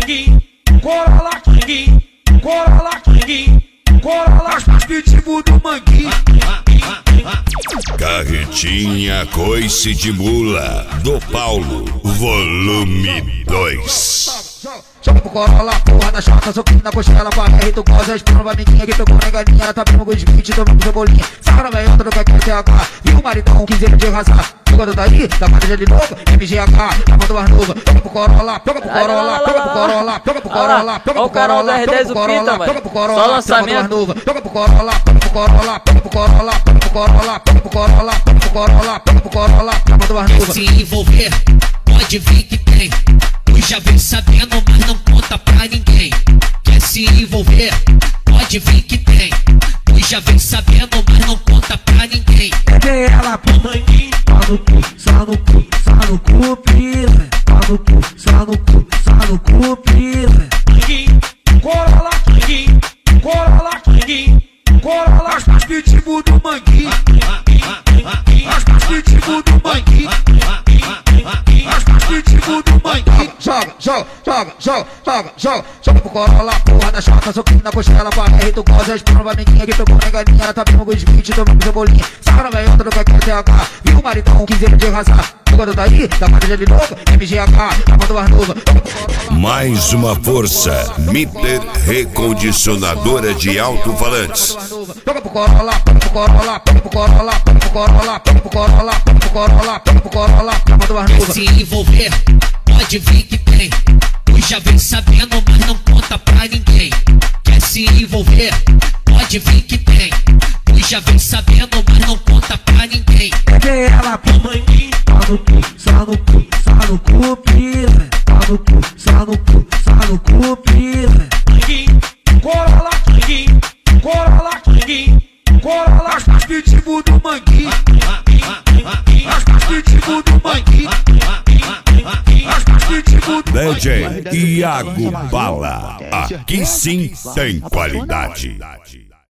Corolla King, Corolla King, Corolla pitbull do Manguinho. Carretinha Coice de Mula do Paulo, volume 2. Joga pro Corolla, porra da chata, soquinho na coxela, pra R, tu goza, espina pra amiguinha que pegou neganinha, ela tá bem com os 20, tomando cebolinha. Sarra na veiota do que quer TH, viu o maridão, 15 anos de raça. Quando tá aí, da quadrilha de novo, MGH, tá mandando mais novo. Joga pro Corolla, joga pro Corolla, joga pro Corolla, joga pro Corolla, joga pro Corolla, joga pro Corolla, joga pro Corolla, tá mandando mais novo. Joga pro Corolla, joga pro Corolla, joga pro Corolla, joga pro Corolla, joga pro Corolla, joga pro Corolla, joga pro Corolla, tá mandando mais novo. Se envolver, pode vir que tem. Tu já vem sabendo, mas não conta pra ninguém. Quer se envolver, pode vir que tem. Tu já vem sabendo, mas não conta pra ninguém. Peguei ela pro Manguinho, só no cu, só no cu, só no cu, piranha. Só no cu, só no cu, só no cu, piranha. Corolla King, Corolla King, Corolla as pitbull do Manguinho. As pitbull do Manguinho. As pitbull do Manguinho. Joga, joga, joga, joga, joga, joga. Joga pro Corolla, porra da chata, soquinho na coxela, pra R, tu goza, espina pra amiguinha que pegou neganinha, ela tá bem com os 20, tomando cebolinha. Sarra na veiota do que quer TH, viu o maridão, 15 anos de raça. Quando tá aí, da quadrilha de novo, MGH, tá mandando mais novo. Mais uma força, Mitter Recondicionadora de Alto-Falantes. Joga pro Corolla, joga pro Corolla, joga pro Corolla, joga pro Corolla, joga pro Corolla, joga pro Corolla, joga pro Corolla, tá mandando mais novo. Se envolver, pode vir que tem. Tu já vem sabendo, mas não conta pra ninguém. Quer se envolver, pode vir que tem. Tu já vem sabendo, mas não conta pra ninguém. Peguei ela pro Manguinho, só no cu, só no cu, só no cu, piranha. Só no cu, só no cu, só no cu, piranha. Corolla King, Corolla King, Corolla as pitbull do Manguinho. As pitbull do Manguinho. As pitbull do Manguinho. DJ Iago Bala, aqui sim tem qualidade.